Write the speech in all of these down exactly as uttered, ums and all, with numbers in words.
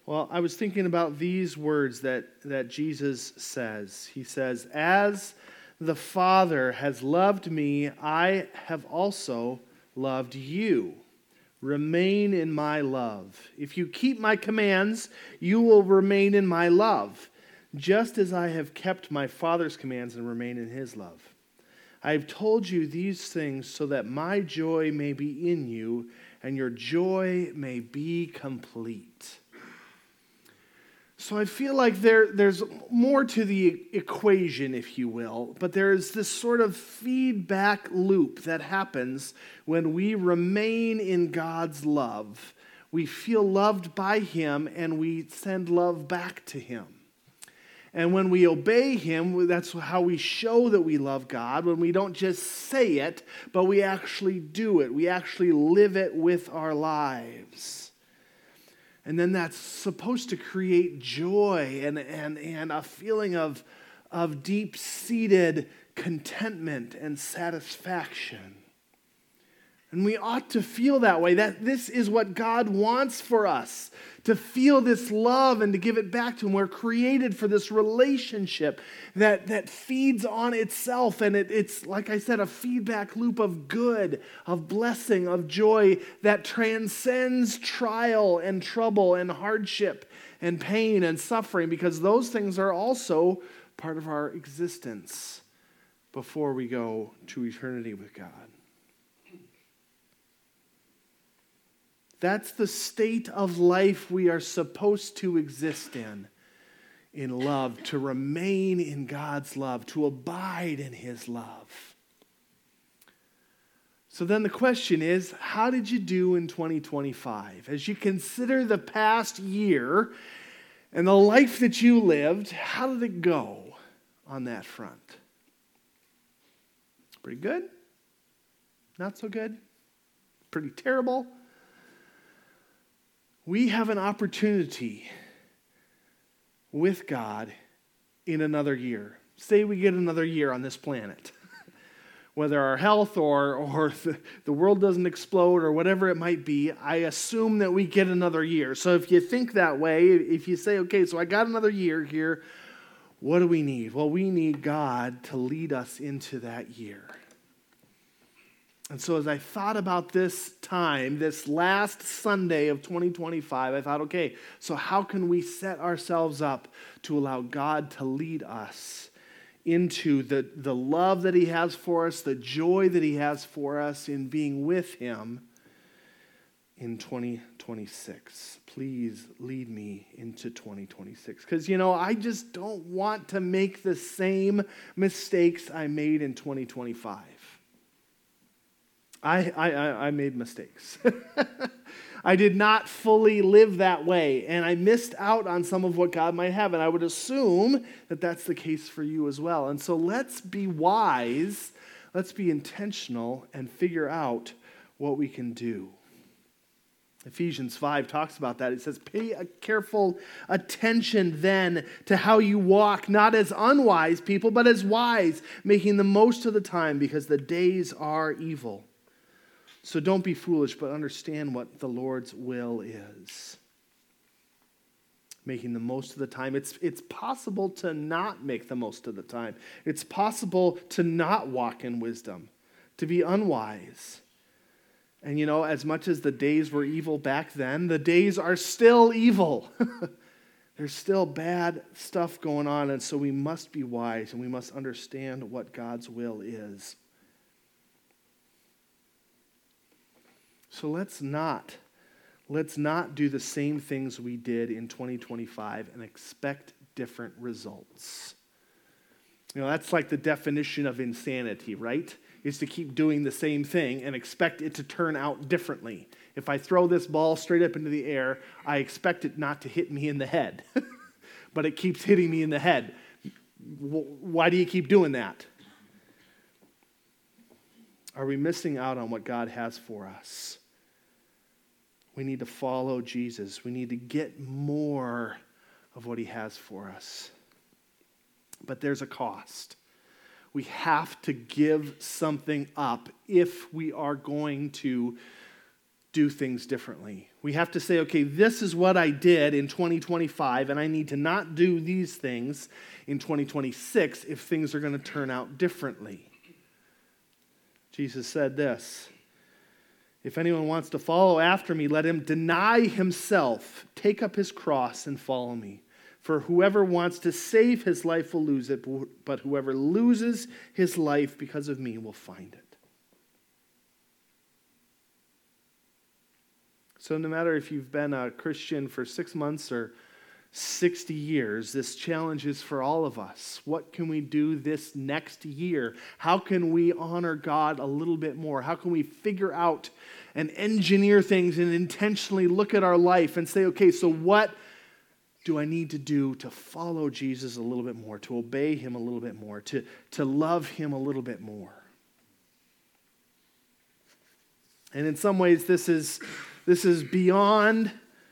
Well, I was thinking about these words that, that Jesus says. He says, "As the Father has loved me, I have also loved you. Remain in my love. If you keep my commands, you will remain in my love, just as I have kept my Father's commands and remain in his love. I have told you these things so that my joy may be in you and your joy may be complete." So I feel like there, there's more to the equation, if you will, but there's this sort of feedback loop that happens when we remain in God's love. We feel loved by him and we send love back to him. And when we obey him, that's how we show that we love God, when we don't just say it, but we actually do it. We actually live it with our lives. And then that's supposed to create joy and, and, and a feeling of, of deep-seated contentment and satisfaction. And we ought to feel that way. That this is what God wants for us, to feel this love and to give it back to him. We're created for this relationship that, that feeds on itself. And it, it's, like I said, a feedback loop of good, of blessing, of joy that transcends trial and trouble and hardship and pain and suffering, because those things are also part of our existence before we go to eternity with God. That's the state of life we are supposed to exist in, in love, to remain in God's love, to abide in his love. So then the question is, how did you do in twenty twenty-five? As you consider the past year and the life that you lived, how did it go on that front? Pretty good? Not so good? Pretty terrible? We have an opportunity with God in another year. Say we get another year on this planet. Whether our health or, or the, the world doesn't explode or whatever it might be, I assume that we get another year. So if you think that way, if you say, okay, so I got another year here, what do we need? Well, we need God to lead us into that year. And so as I thought about this time, this last Sunday of twenty twenty-five, I thought, okay, so how can we set ourselves up to allow God to lead us into the, the love that he has for us, the joy that he has for us in being with him in twenty twenty-six. Please lead me into twenty twenty-six. Because, you know, I just don't want to make the same mistakes I made in twenty twenty-five. I, I, I made mistakes. I did not fully live that way, and I missed out on some of what God might have, and I would assume that that's the case for you as well. And so let's be wise, let's be intentional, and figure out what we can do. Ephesians five talks about that. It says, pay a careful attention then to how you walk, not as unwise people, but as wise, making the most of the time because the days are evil. So don't be foolish, but understand what the Lord's will is. Making the most of the time. It's, it's possible to not make the most of the time. It's possible to not walk in wisdom, to be unwise. And you know, as much as the days were evil back then, the days are still evil. There's still bad stuff going on, and so we must be wise and we must understand what God's will is. So let's not, let's not do the same things we did in twenty twenty-five and expect different results. You know, that's like the definition of insanity, right? Is to keep doing the same thing and expect it to turn out differently. If I throw this ball straight up into the air, I expect it not to hit me in the head. But it keeps hitting me in the head. Why do you keep doing that? Are we missing out on what God has for us? We need to follow Jesus. We need to get more of what he has for us. But there's a cost. We have to give something up if we are going to do things differently. We have to say, okay, this is what I did in twenty twenty-five, and I need to not do these things in twenty twenty-six if things are going to turn out differently. Jesus said this, if anyone wants to follow after me, let him deny himself, take up his cross, and follow me. For whoever wants to save his life will lose it, but whoever loses his life because of me will find it. So no matter if you've been a Christian for six months or sixty years, this challenge is for all of us. What can we do this next year? How can we honor God a little bit more? How can we figure out and engineer things and intentionally look at our life and say, okay, so what do I need to do to follow Jesus a little bit more, to obey him a little bit more, to, to love him a little bit more? And in some ways, this is this is beyond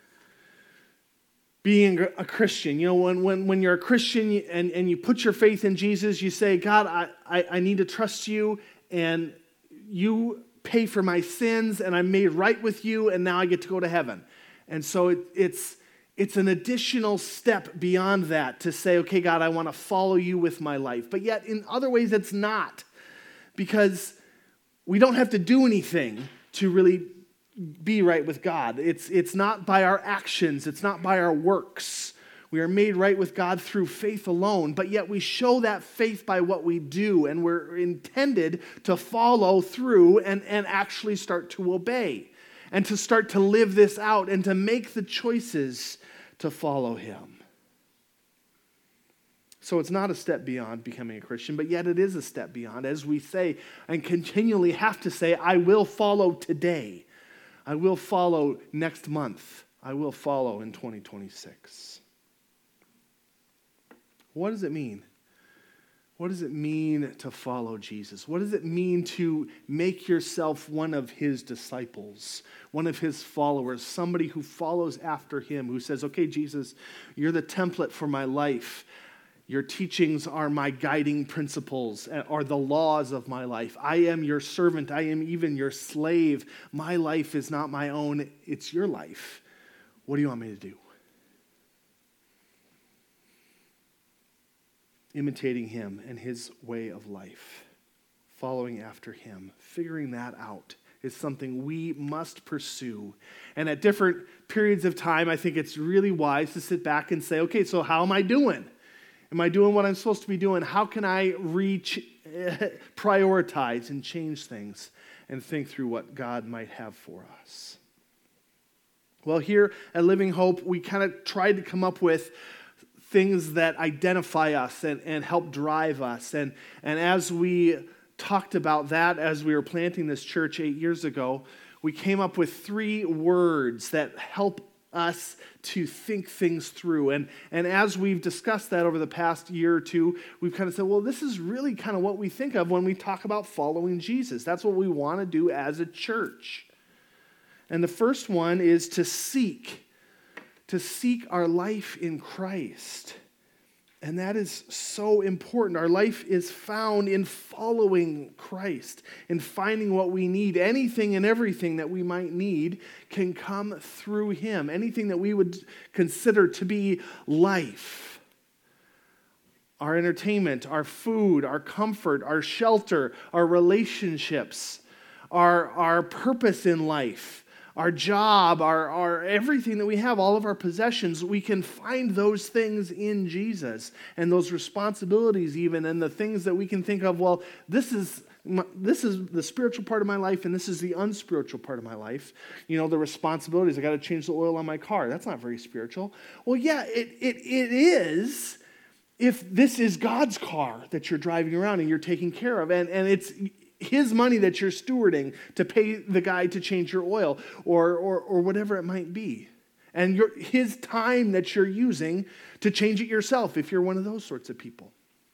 being a Christian. You know, when when, when you're a Christian and, and you put your faith in Jesus, you say, God, I, I, I need to trust you, and you pay for my sins, and I'm made right with you, and now I get to go to heaven. And so it, it's it's an additional step beyond that to say, okay, God, I want to follow you with my life. But yet in other ways it's not, because we don't have to do anything to really be right with God. It's, it's not by our actions. It's not by our works. We are made right with God through faith alone, but yet we show that faith by what we do, and we're intended to follow through and, and actually start to obey and to start to live this out and to make the choices to follow him. So it's not a step beyond becoming a Christian, but yet it is a step beyond, as we say and continually have to say, I will follow today. I will follow next month. I will follow in twenty twenty-six. What does it mean? What does it mean to follow Jesus? What does it mean to make yourself one of his disciples, one of his followers, somebody who follows after him, who says, okay, Jesus, you're the template for my life. Your teachings are my guiding principles, are the laws of my life. I am your servant. I am even your slave. My life is not my own. It's your life. What do you want me to do? Imitating him and his way of life, following after him, figuring that out is something we must pursue. And at different periods of time, I think it's really wise to sit back and say, okay, so how am I doing? Am I doing what I'm supposed to be doing? How can I reach, prioritize and change things and think through what God might have for us? Well, here at Living Hope, we kind of tried to come up with things that identify us and, and help drive us. And, and as we talked about that, as we were planting this church eight years ago, we came up with three words that help us to think things through. And, and as we've discussed that over the past year or two, we've kind of said, well, this is really kind of what we think of when we talk about following Jesus. That's what we want to do as a church. And the first one is to seek, to seek our life in Christ. And that is so important. Our life is found in following Christ, in finding what we need. Anything and everything that we might need can come through him. Anything that we would consider to be life. Our entertainment, our food, our comfort, our shelter, our relationships, our, our purpose in life, our job, our, our everything that we have, all of our possessions, we can find those things in Jesus, and those responsibilities even, and the things that we can think of, well, this is this is the spiritual part of my life, and this is the unspiritual part of my life. You know, the responsibilities, I got to change the oil on my car. That's not very spiritual. Well, yeah, it it it is if this is God's car that you're driving around and you're taking care of, and, and it's his money that you're stewarding to pay the guy to change your oil or or, or whatever it might be. And your, his time that you're using to change it yourself if you're one of those sorts of people.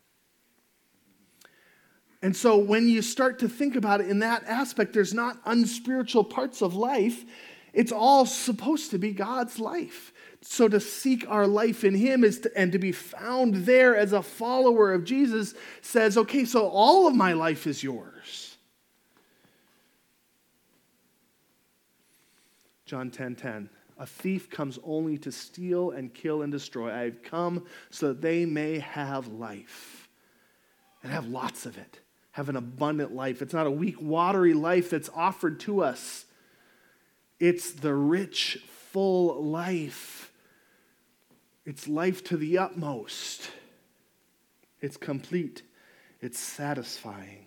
And so when you start to think about it in that aspect, there's not unspiritual parts of life. It's all supposed to be God's life. So to seek our life in him is to, and to be found there as a follower of Jesus says, okay, so all of my life is yours. John ten ten. A thief comes only to steal and kill and destroy. I have come so that they may have life and have lots of it, have an abundant life. It's not a weak, watery life that's offered to us. It's the rich, full life. It's life to the utmost. It's complete. It's satisfying.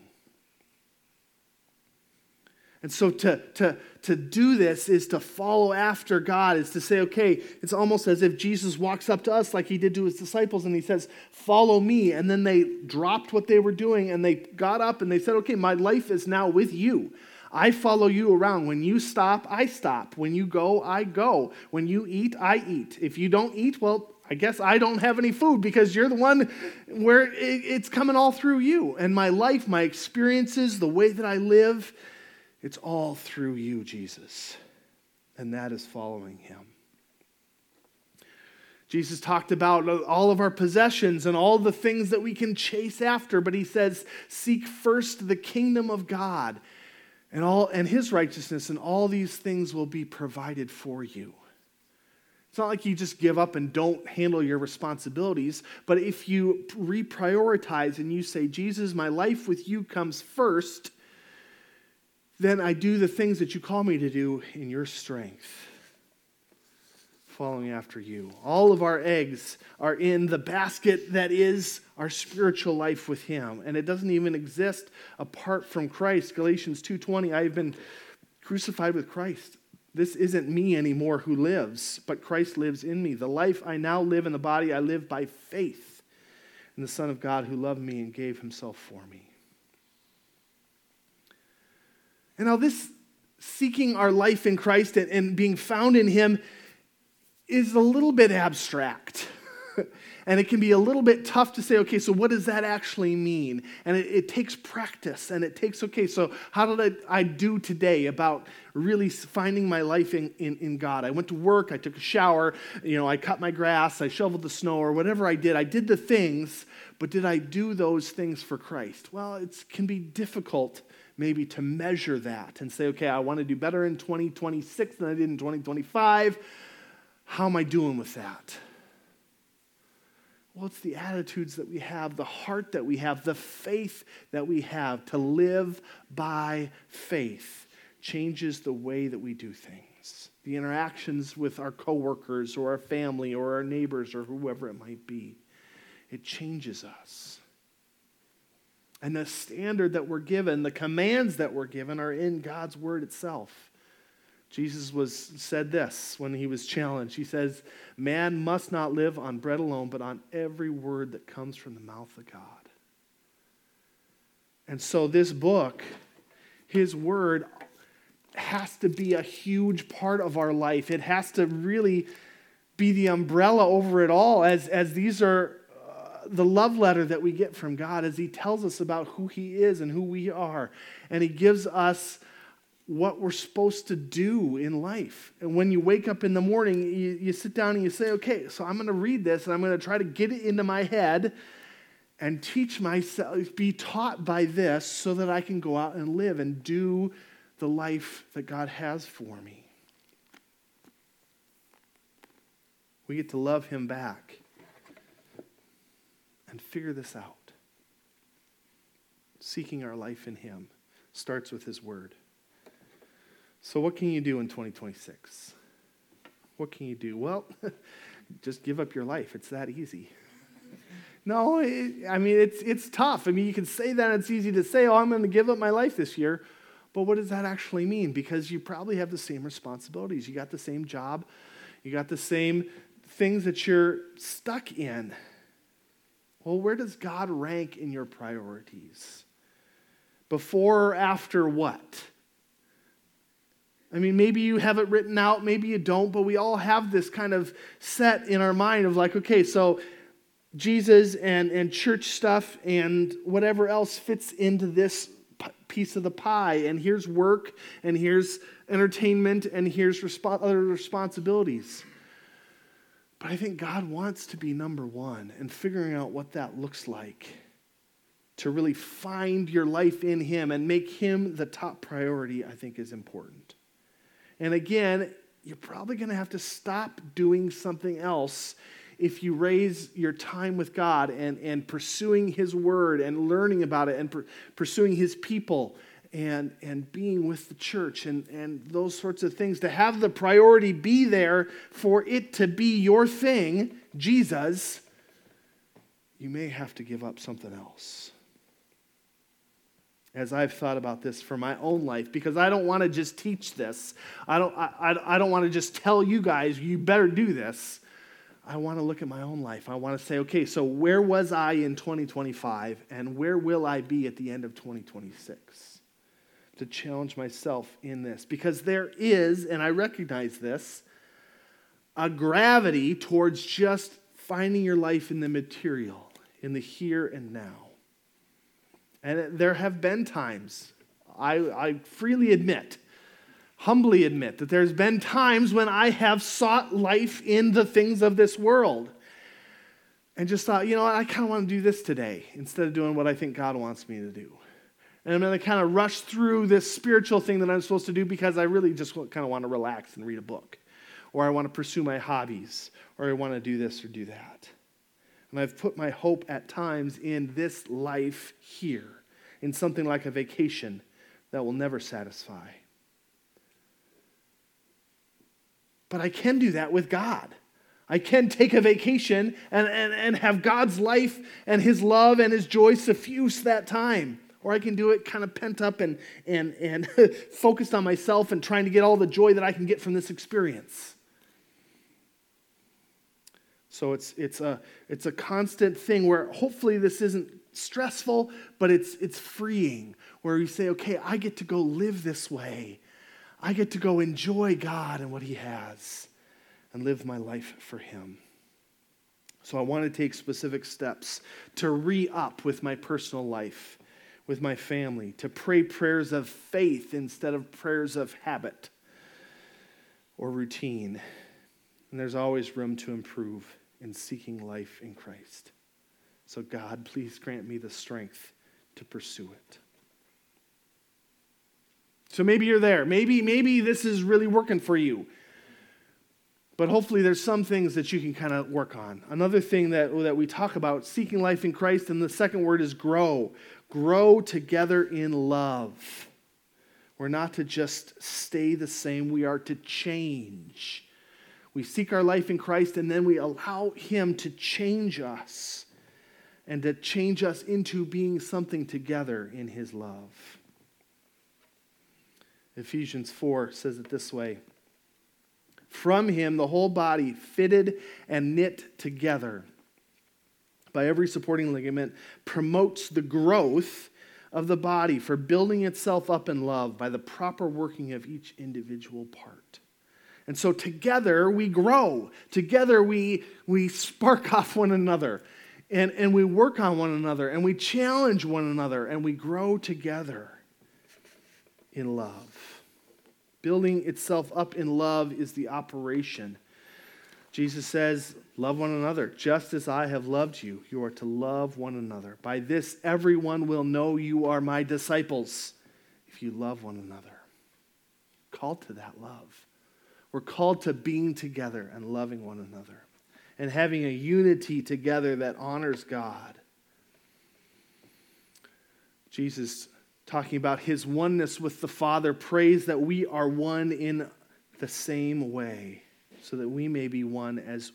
And so to, to, to do this is to follow after God, is to say, okay, it's almost as if Jesus walks up to us like he did to his disciples and he says, follow me. And then they dropped what they were doing and they got up and they said, okay, my life is now with you. I follow you around. When you stop, I stop. When you go, I go. When you eat, I eat. If you don't eat, well, I guess I don't have any food because you're the one where it's coming all through you. And my life, my experiences, the way that I live, it's all through you, Jesus. And that is following him. Jesus talked about all of our possessions and all the things that we can chase after, but he says, seek first the kingdom of God and all and his righteousness, and all these things will be provided for you. It's not like you just give up and don't handle your responsibilities, but if you reprioritize and you say, Jesus, my life with you comes first, then I do the things that you call me to do in your strength, following after you. All of our eggs are in the basket that is our spiritual life with him, and it doesn't even exist apart from Christ. Galatians two twenty, I have been crucified with Christ. This isn't me anymore who lives, but Christ lives in me. The life I now live in the body, I live by faith in the Son of God who loved me and gave himself for me. And now this seeking our life in Christ and, and being found in him is a little bit abstract. And it can be a little bit tough to say, okay, so what does that actually mean? And it, it takes practice, and it takes, okay, so how did I, I do today about really finding my life in, in, in God? I went to work, I took a shower, you know, I cut my grass, I shoveled the snow, or whatever I did. I did the things, but did I do those things for Christ? Well, it can be difficult maybe to measure that and say, okay, I want to do better in twenty twenty-six than I did in twenty twenty-five. How am I doing with that? Well, it's the attitudes that we have, the heart that we have, the faith that we have. To live by faith changes the way that we do things. The interactions with our coworkers or our family or our neighbors or whoever it might be. It changes us. And the standard that we're given, the commands that we're given are in God's word itself. Jesus was said this when he was challenged. He says, man must not live on bread alone, but on every word that comes from the mouth of God. And so this book, his word, has to be a huge part of our life. It has to really be the umbrella over it all, as, as these are uh, the love letter that we get from God, as he tells us about who he is and who we are. And he gives us what we're supposed to do in life. And when you wake up in the morning, you, you sit down and you say, okay, so I'm going to read this and I'm going to try to get it into my head and teach myself, be taught by this so that I can go out and live and do the life that God has for me. We get to love him back and figure this out. Seeking our life in him starts with his word. So what can you do in twenty twenty-six? What can you do? Well, just give up your life. It's that easy. No, it, I mean, it's it's tough. I mean, you can say that, and it's easy to say, oh, I'm going to give up my life this year. But what does that actually mean? Because you probably have the same responsibilities. You got the same job. You got the same things that you're stuck in. Well, where does God rank in your priorities? Before or after what? I mean, maybe you have it written out, maybe you don't, but we all have this kind of set in our mind of like, okay, so Jesus and, and church stuff and whatever else fits into this p- piece of the pie, and here's work, and here's entertainment, and here's resp- other responsibilities. But I think God wants to be number one, and figuring out what that looks like to really find your life in him and make him the top priority, I think is important. And again, you're probably going to have to stop doing something else if you raise your time with God and, and pursuing his word and learning about it and per, pursuing his people and, and being with the church and, and those sorts of things. To have the priority be there for it to be your thing, Jesus, you may have to give up something else. As I've thought about this for my own life, because I don't want to just teach this. I don't, I, I don't want to just tell you guys, you better do this. I want to look at my own life. I want to say, okay, so where was I in twenty twenty-five and where will I be at the end of twenty twenty-six? To challenge myself in this. Because there is, and I recognize this, a gravity towards just finding your life in the material, in the here and now. And there have been times, I, I freely admit, humbly admit, that there's been times when I have sought life in the things of this world. And just thought, you know what, I kind of want to do this today instead of doing what I think God wants me to do. And I'm going to kind of rush through this spiritual thing that I'm supposed to do because I really just kind of want to relax and read a book. Or I want to pursue my hobbies. Or I want to do this or do that. And I've put my hope at times in this life here, in something like a vacation that will never satisfy. But I can do that with God. I can take a vacation and, and, and have God's life and his love and his joy suffuse that time. Or I can do it kind of pent up and, and, and focused on myself and trying to get all the joy that I can get from this experience. So it's it's a it's a constant thing where hopefully this isn't stressful, but it's it's freeing, where you say, okay, I get to go live this way. I get to go enjoy God and what he has and live my life for him. So I want to take specific steps to re-up with my personal life, with my family, to pray prayers of faith instead of prayers of habit or routine. And there's always room to improve in seeking life in Christ. So God, please grant me the strength to pursue it. So maybe you're there. Maybe, maybe this is really working for you. But hopefully there's some things that you can kind of work on. Another thing that, that we talk about, seeking life in Christ, and the second word is grow. Grow together in love. We're not to just stay the same. We are to change. We seek our life in Christ, and then we allow him to change us and to change us into being something together in his love. Ephesians four says it this way. From him, the whole body, fitted and knit together by every supporting ligament, promotes the growth of the body for building itself up in love by the proper working of each individual part. And so together we grow. Together we, we spark off one another. And, and we work on one another. And we challenge one another. And we grow together in love. Building itself up in love is the operation. Jesus says, love one another. Just as I have loved you, you are to love one another. By this everyone will know you are my disciples if you love one another. Called to that love. We're called to being together and loving one another and having a unity together that honors God. Jesus, talking about his oneness with the Father, prays that we are one in the same way so that we may be one as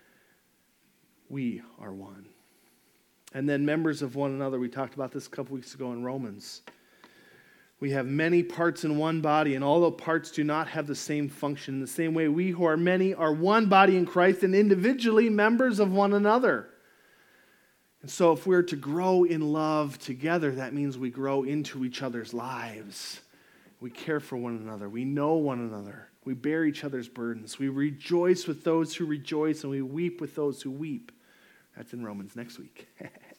we are one. And then members of one another. We talked about this a couple weeks ago in Romans. We have many parts in one body, and all the parts do not have the same function. In the same way, we who are many are one body in Christ and individually members of one another. And so if we're to grow in love together, that means we grow into each other's lives. We care for one another. We know one another. We bear each other's burdens. We rejoice with those who rejoice, and we weep with those who weep. That's in Romans next week.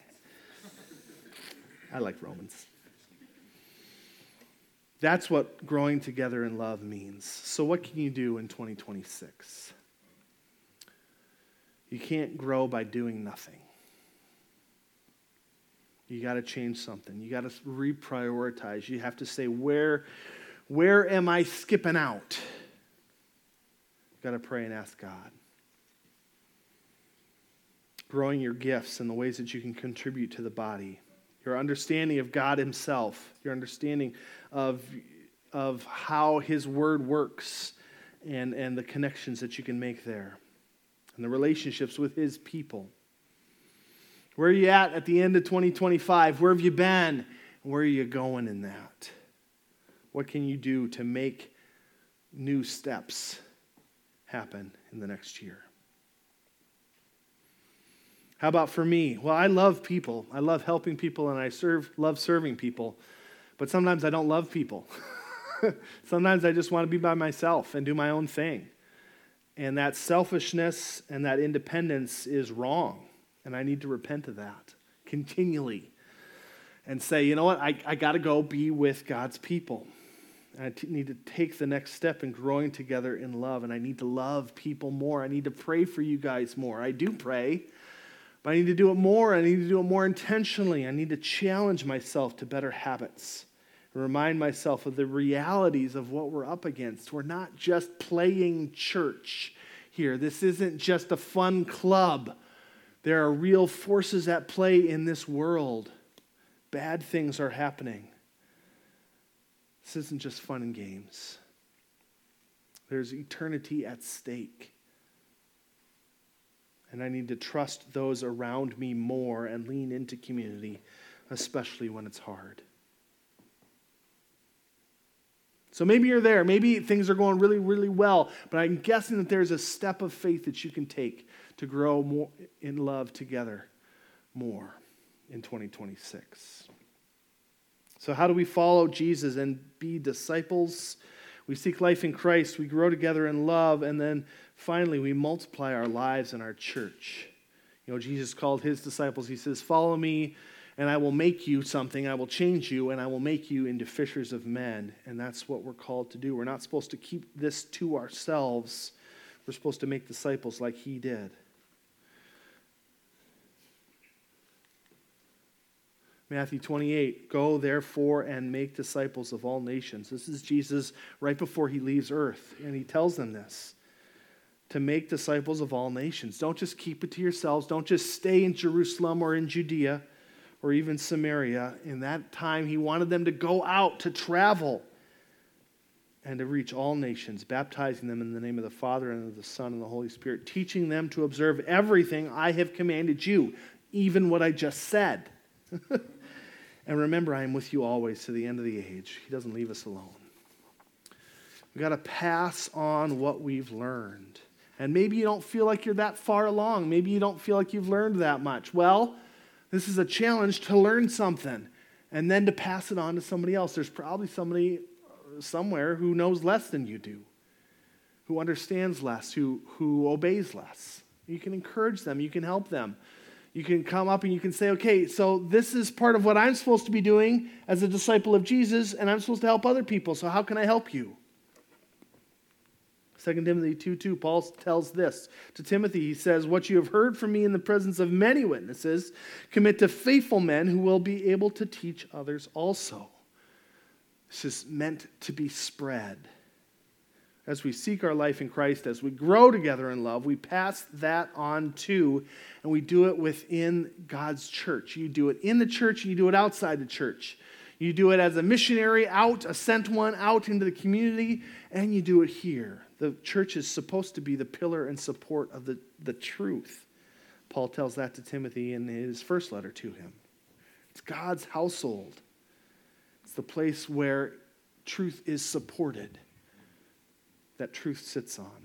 I like Romans. That's what growing together in love means. So what can you do in twenty twenty-six? You can't grow by doing nothing. You got to change something. You got to reprioritize. You have to say, where, where am I skipping out? You've got to pray and ask God. Growing your gifts and the ways that you can contribute to the body. Your understanding of God himself. Your understanding of, of how his word works and, and the connections that you can make there. And the relationships with his people. Where are you at at the end of twenty twenty-five? Where have you been? Where are you going in that? What can you do to make new steps happen in the next year? How about for me? Well, I love people. I love helping people, and I serve, love serving people. But sometimes I don't love people. Sometimes I just want to be by myself and do my own thing. And that selfishness and that independence is wrong. And I need to repent of that continually. And say, you know what, I, I got to go be with God's people. I t- need to take the next step in growing together in love. And I need to love people more. I need to pray for you guys more. I do pray. But I need to do it more. I need to do it more intentionally. I need to challenge myself to better habits. And remind myself of the realities of what we're up against. We're not just playing church here. This isn't just a fun club. There are real forces at play in this world. Bad things are happening. This isn't just fun and games. There's eternity at stake. And I need to trust those around me more and lean into community, especially when it's hard. So maybe you're there. Maybe things are going really, really well. But I'm guessing that there's a step of faith that you can take to grow more in love together more in twenty twenty-six. So how do we follow Jesus and be disciples? We seek life in Christ. We grow together in love. And then finally, we multiply our lives in our church. You know, Jesus called his disciples. He says, follow me, and I will make you something. I will change you, and I will make you into fishers of men. And that's what we're called to do. We're not supposed to keep this to ourselves. We're supposed to make disciples like he did. Matthew twenty-eight, go therefore and make disciples of all nations. This is Jesus right before he leaves earth, and he tells them this. To make disciples of all nations. Don't just keep it to yourselves. Don't just stay in Jerusalem or in Judea or even Samaria. In that time, he wanted them to go out, to travel, and to reach all nations, baptizing them in the name of the Father and of the Son and the Holy Spirit, teaching them to observe everything I have commanded you, even what I just said. And remember, I am with you always to the end of the age. He doesn't leave us alone. We've got to pass on what we've learned. And maybe you don't feel like you're that far along. Maybe you don't feel like you've learned that much. Well, this is a challenge to learn something and then to pass it on to somebody else. There's probably somebody somewhere who knows less than you do, who understands less, who, who obeys less. You can encourage them. You can help them. You can come up and you can say, okay, so this is part of what I'm supposed to be doing as a disciple of Jesus, and I'm supposed to help other people. So how can I help you? Second Timothy two two, Paul tells this to Timothy. He says, what you have heard from me in the presence of many witnesses, commit to faithful men who will be able to teach others also. This is meant to be spread. As we seek our life in Christ, as we grow together in love, we pass that on too, and we do it within God's church. You do it in the church, and you do it outside the church. You do it as a missionary out, a sent one out into the community, and you do it here. The church is supposed to be the pillar and support of the, the truth. Paul tells that to Timothy in his first letter to him. It's God's household. It's the place where truth is supported, that truth sits on.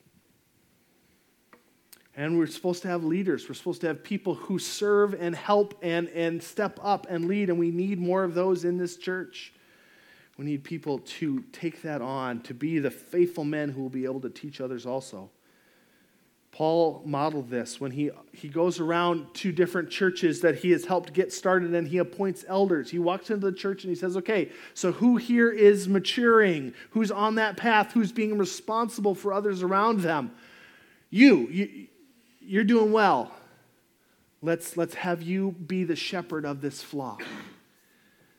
And we're supposed to have leaders. We're supposed to have people who serve and help and, and step up and lead, and we need more of those in this church. We need people to take that on, to be the faithful men who will be able to teach others also. Paul modeled this when he, he goes around to different churches that he has helped get started, and he appoints elders. He walks into the church and he says, okay, so who here is maturing? Who's on that path? Who's being responsible for others around them? You, you you're doing well. Let's, let's have you be the shepherd of this flock.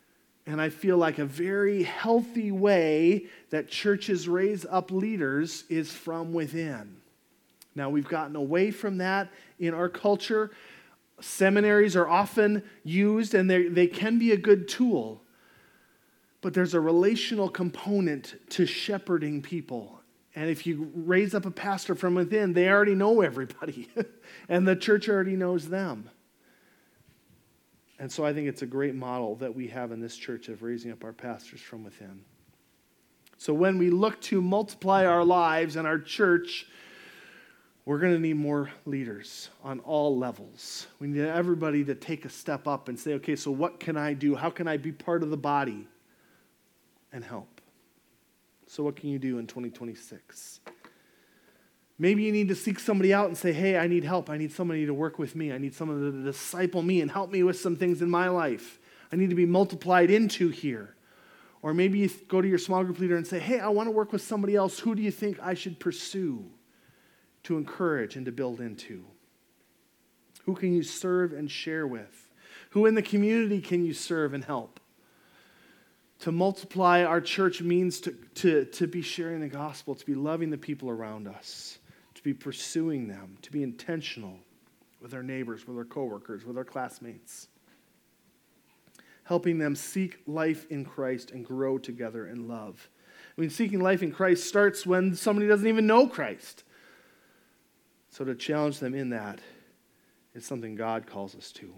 And I feel like a very healthy way that churches raise up leaders is from within. Now, we've gotten away from that in our culture. Seminaries are often used, and they they can be a good tool. But there's a relational component to shepherding people. And if you raise up a pastor from within, they already know everybody. And the church already knows them. And so I think it's a great model that we have in this church of raising up our pastors from within. So when we look to multiply our lives and our church, we're going to need more leaders on all levels. We need everybody to take a step up and say, okay, so what can I do? How can I be part of the body and help? So what can you do in twenty twenty-six? Maybe you need to seek somebody out and say, hey, I need help. I need somebody to work with me. I need someone to disciple me and help me with some things in my life. I need to be multiplied into here. Or maybe you go to your small group leader and say, hey, I want to work with somebody else. Who do you think I should pursue to encourage and to build into? Who can you serve and share with? Who in the community can you serve and help? To multiply our church means to, to, to be sharing the gospel, to be loving the people around us, to be pursuing them, to be intentional with our neighbors, with our coworkers, with our classmates. Helping them seek life in Christ and grow together in love. I mean, seeking life in Christ starts when somebody doesn't even know Christ. So to challenge them in that is something God calls us to.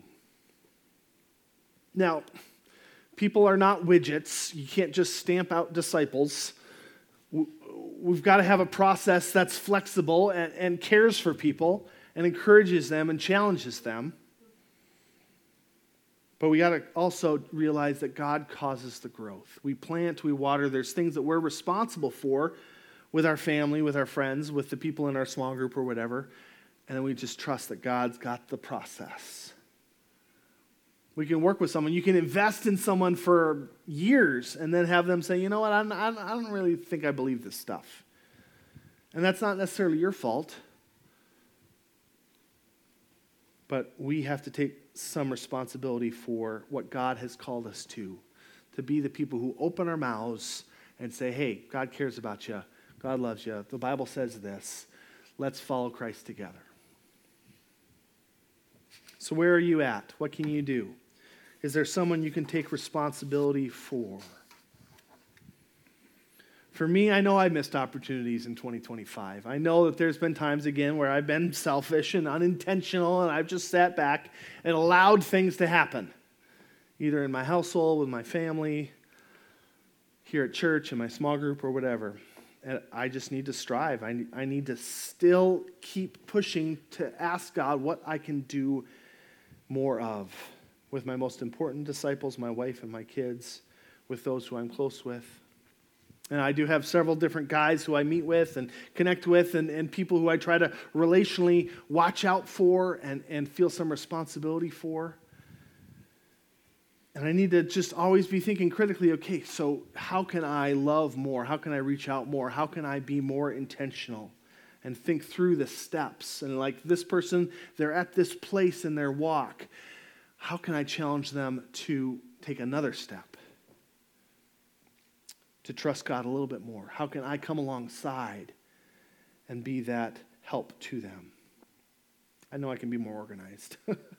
Now, people are not widgets. You can't just stamp out disciples. We've got to have a process that's flexible and, and cares for people and encourages them and challenges them. But we got to also realize that God causes the growth. We plant, we water. There's things that we're responsible for with our family, with our friends, with the people in our small group or whatever. And then we just trust that God's got the process. We can work with someone. You can invest in someone for years and then have them say, you know what, I'm, I'm, I don't really think I believe this stuff. And that's not necessarily your fault. But we have to take some responsibility for what God has called us to, to be the people who open our mouths and say, hey, God cares about you. God loves you. The Bible says this. Let's follow Christ together. So where are you at? What can you do? Is there someone you can take responsibility for? For me, I know I missed opportunities in twenty twenty-five. I know that there's been times, again, where I've been selfish and unintentional, and I've just sat back and allowed things to happen, either in my household, with my family, here at church, in my small group, or whatever. And I just need to strive. I, I need to still keep pushing to ask God what I can do more of with my most important disciples, my wife and my kids, with those who I'm close with. And I do have several different guys who I meet with and connect with, and, and people who I try to relationally watch out for and, and feel some responsibility for. And I need to just always be thinking critically, okay, so how can I love more? How can I reach out more? How can I be more intentional? And think through the steps. And like this person, they're at this place in their walk. How can I challenge them to take another step? To trust God a little bit more? How can I come alongside and be that help to them? I know I can be more organized.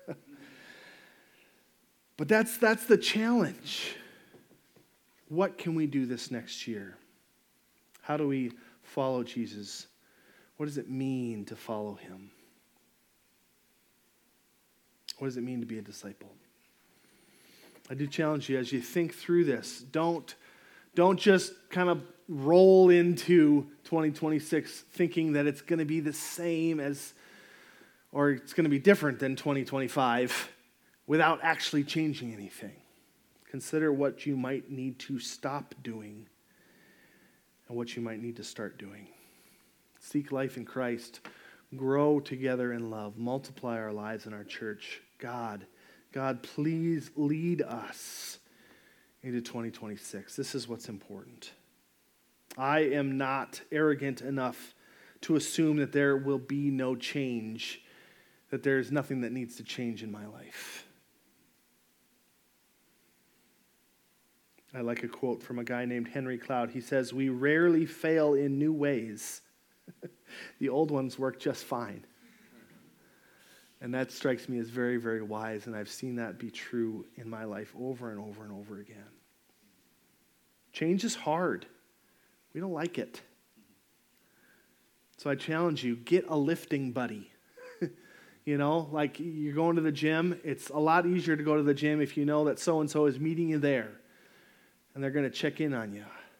But that's that's the challenge. What can we do this next year? How do we follow Jesus? What does it mean to follow him? What does it mean to be a disciple? I do challenge you as you think through this, don't Don't just kind of roll into twenty twenty-six thinking that it's going to be the same as, or it's going to be different than twenty twenty-five without actually changing anything. Consider what you might need to stop doing and what you might need to start doing. Seek life in Christ. Grow together in love. Multiply our lives in our church. God, God, please lead us into twenty twenty-six. This is what's important. I am not arrogant enough to assume that there will be no change, that there is nothing that needs to change in my life. I like a quote from a guy named Henry Cloud. He says, "We rarely fail in new ways. The old ones work just fine." And that strikes me as very, very wise, and I've seen that be true in my life over and over and over again. Change is hard. We don't like it. So I challenge you, get a lifting buddy. You know, like you're going to the gym. It's a lot easier to go to the gym if you know that so-and-so is meeting you there, and they're going to check in on you.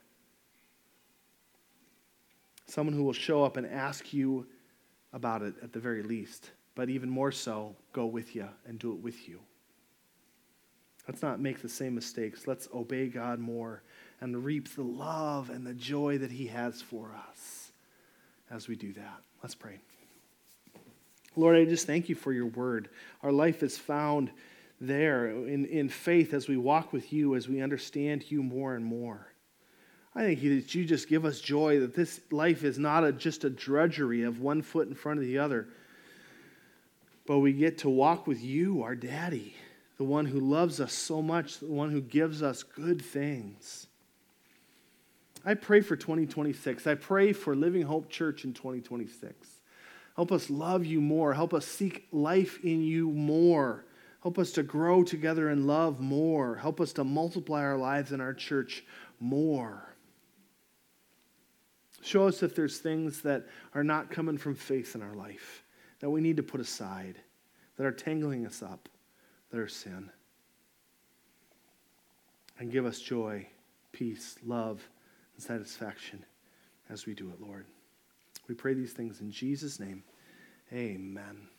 Someone who will show up and ask you about it at the very least. But even more so, go with you and do it with you. Let's not make the same mistakes. Let's obey God more and reap the love and the joy that he has for us as we do that. Let's pray. Lord, I just thank you for your word. Our life is found there in, in faith as we walk with you, as we understand you more and more. I thank you that you just give us joy, that this life is not a, just a drudgery of one foot in front of the other, but we get to walk with you, our daddy, the one who loves us so much, the one who gives us good things. I pray for twenty twenty-six. I pray for Living Hope Church in twenty twenty-six. Help us love you more. Help us seek life in you more. Help us to grow together in love more. Help us to multiply our lives in our church more. Show us if there's things that are not coming from faith in our life, that we need to put aside, that are tangling us up, that are sin. And give us joy, peace, love, and satisfaction as we do it, Lord. We pray these things in Jesus' name. Amen.